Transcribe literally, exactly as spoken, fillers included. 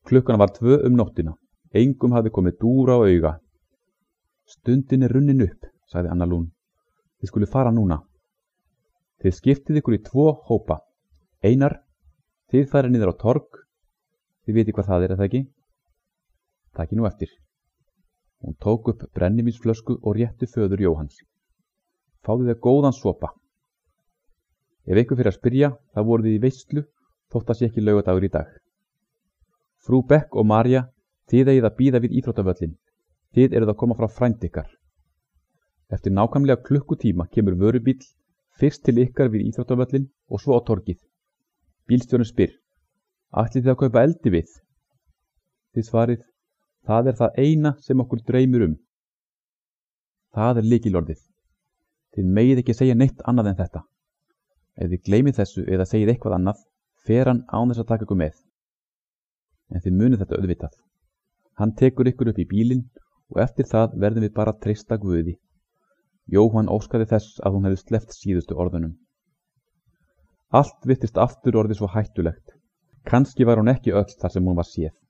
Klukkan var tvö um nóttina. Engum hafði komið dúr á auga. Stundin er runnin upp, sagði Anna Lún. Þið skuluð fara núna. Þið skiptið ykkur í tvo hópa. Einar, þið farið niður á torg. Þið viti hvað það er, er það ekki? Takið nú eftir. Hún tók upp brennivínsflösku og rétti föður Jóhanns. Fáðu þér góðan sopa. Ef einhver fyrir að spyrja, þá voruð þið í veislu, þótt að sé ekki laugardagur í dag. Frú Beck og María, þið eigið að bíða við íþróttavöllin. Þið eruð að koma frá frændi ykkar. Eftir nákvæmlega klukkutíma kemur vörubíll fyrst til ykkar við íþróttavöllin og svo á torgið. Bílstjórinn spyr: Ætlið þið að kaupa eldi við? Þið svarið: Það er það eina sem okkur dreymir um. Það er lykilorðið. Þið megið ekki segja neitt annað en þetta. Ef þið gleymið þessu eða segið eitthvað annað, fer hann án þess að taka ykkur með. En þið munið þetta auðvitað. Hann tekur ykkur upp í bílinn og eftir það verðum við bara að treysta Guði. Jóhann óskaði þess að hún hefði sleppt síðustu orðunum. Allt virtist aftur orðið svo hættulegt. Kannski var hún ekki öll þar sem hún var séð.